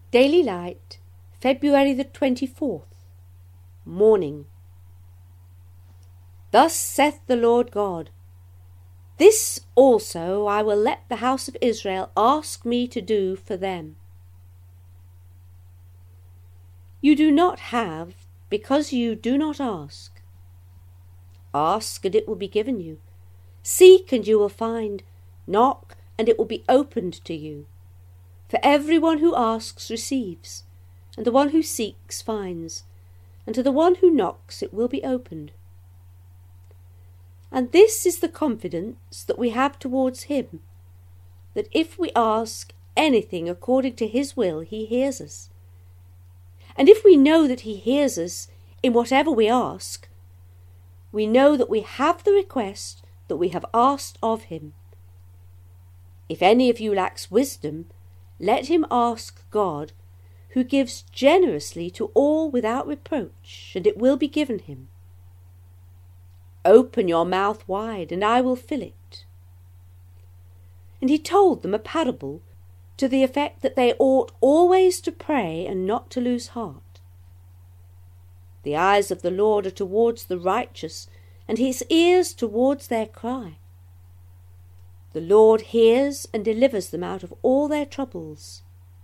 Daily Light, February the 24th. Morning. Thus saith the Lord God, This also I will let the house of Israel ask me to do for them. You do not have, because you do not ask. Ask, and it will be given you. Seek, and you will find. Knock, and it will be opened to you. For everyone who asks receives, and the one who seeks finds, and to the one who knocks it will be opened. And this is the confidence that we have towards him, that if we ask anything according to his will, he hears us. And if we know that he hears us in whatever we ask, we know that we have the request that we have asked of him. If any of you lacks wisdom, let him ask God, who gives generously to all without reproach, and it will be given him. Open your mouth wide, and I will fill it. And he told them a parable to the effect that they ought always to pray and not to lose heart. The eyes of the Lord are towards the righteous, and his ears towards their cry. The Lord hears and delivers them out of all their troubles.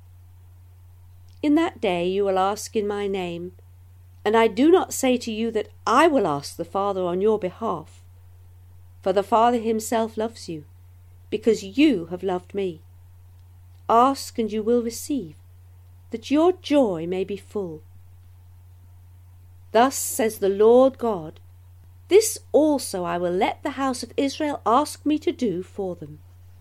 In that day you will ask in my name, and I do not say to you that I will ask the Father on your behalf, for the Father himself loves you, because you have loved me. Ask, and you will receive, that your joy may be full. Thus says the Lord God, This also I will let the house of Israel ask me to do for them.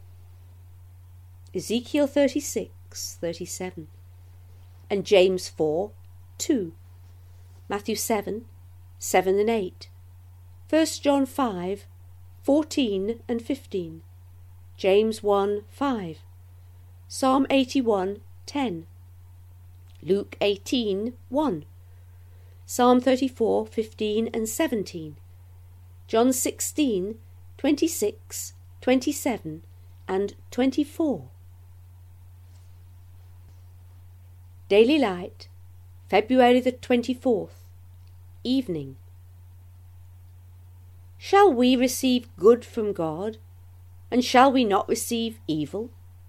Ezekiel 36:37, and James 4:2, Matthew 7:7 and 8, 1 John 5:14 and 15, James 1:5, Psalm 81:10, Luke 18:1, Psalm 34:15 and 17, John 16:26, 27 and 24. Daily Light, February the 24th, Evening. Shall we receive good from God, and shall we not receive evil?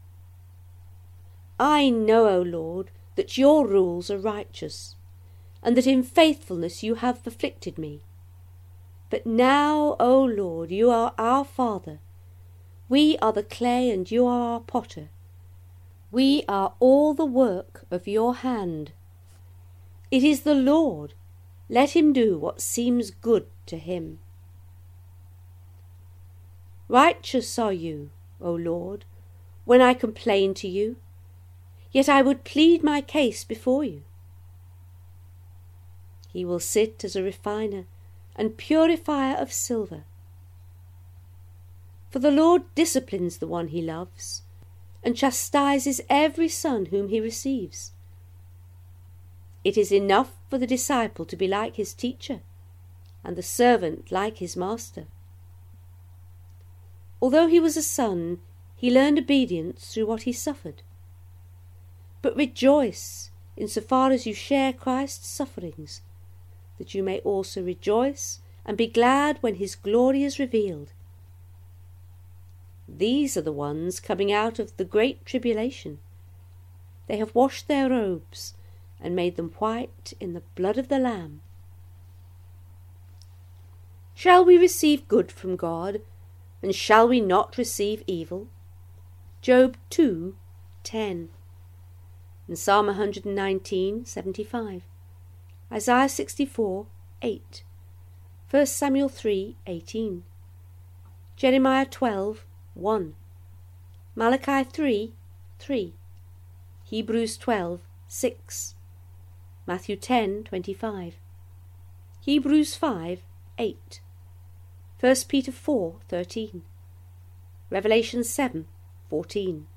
I know, O Lord, that your rules are righteous, and that in faithfulness you have afflicted me. But now, O Lord, you are our Father. We are the clay, and you are our potter. We are all the work of your hand. It is the Lord. Let him do what seems good to him. Righteous are you, O Lord, when I complain to you, yet I would plead my case before you. He will sit as a refiner and purifier of silver. For the Lord disciplines the one he loves, and chastises every son whom he receives. It is enough for the disciple to be like his teacher, and the servant like his master. Although he was a son, he learned obedience through what he suffered. But rejoice in so far as you share Christ's sufferings, that you may also rejoice and be glad when his glory is revealed. These are the ones coming out of the great tribulation. They have washed their robes and made them white in the blood of the Lamb. Shall we receive good from God, and shall we not receive evil? Job 2:10, and Psalm 119:75, Isaiah 64:8, 1 Samuel 3:18, Jeremiah 12:1, Malachi 3:3, Hebrews 12:6, Matthew 10:25, Hebrews 5:8, 1 Peter 4:13, Revelation 7:14.